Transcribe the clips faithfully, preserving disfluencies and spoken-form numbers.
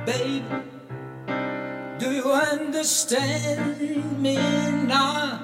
babe, do you understand me now?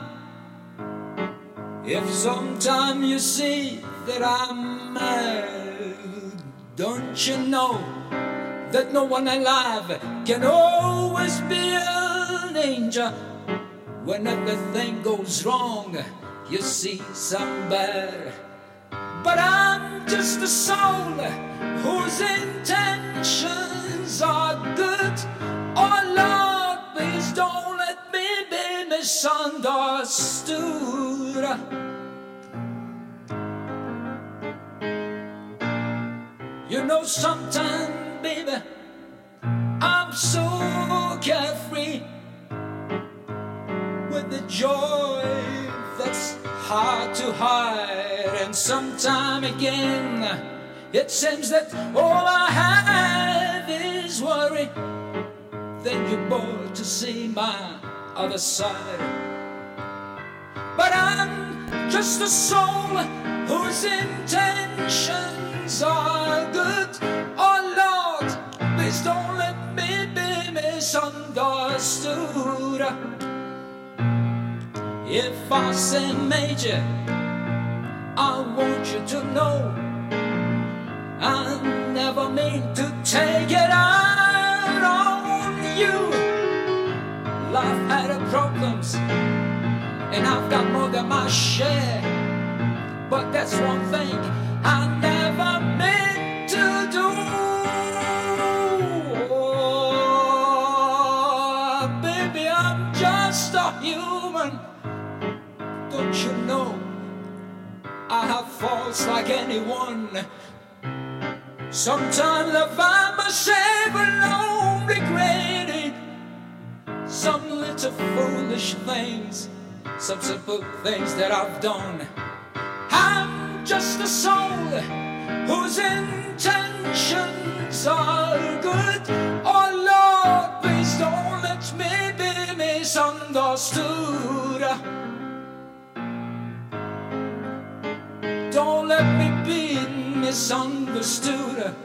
If sometime you see that I'm mad, don't you know that no one alive can always be an angel? When everything goes wrong, you see some bad. But I'm just a soul whose intentions are good. Oh Lord, please don't let me be misunderstood. You know, sometimes, baby, I'm so carefree with the joy that's hard to hide. And sometime again, it seems that all I have is worry. Then you're bored to see my other side. But I'm just a soul whose intentions are good. Oh Lord, please don't let me be misunderstood. If I say major, I want you to know I never mean to take it out on you. Life had her problems, and I've got more than my share. But that's one thing I never meant to do. Oh, baby, I'm just a human. Don't you know I have faults like anyone? Sometimes I find myself alone, regretting some little foolish things, some simple things that I've done. I'm just a soul whose intentions are good. Oh Lord, please don't let me be misunderstood. Don't let me be misunderstood.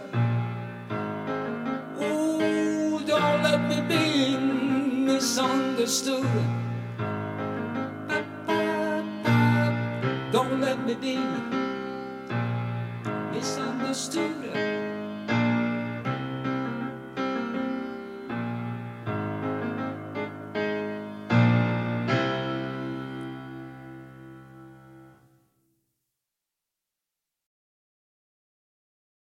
Ooh, don't let me be misunderstood. Don't let me be misunderstood.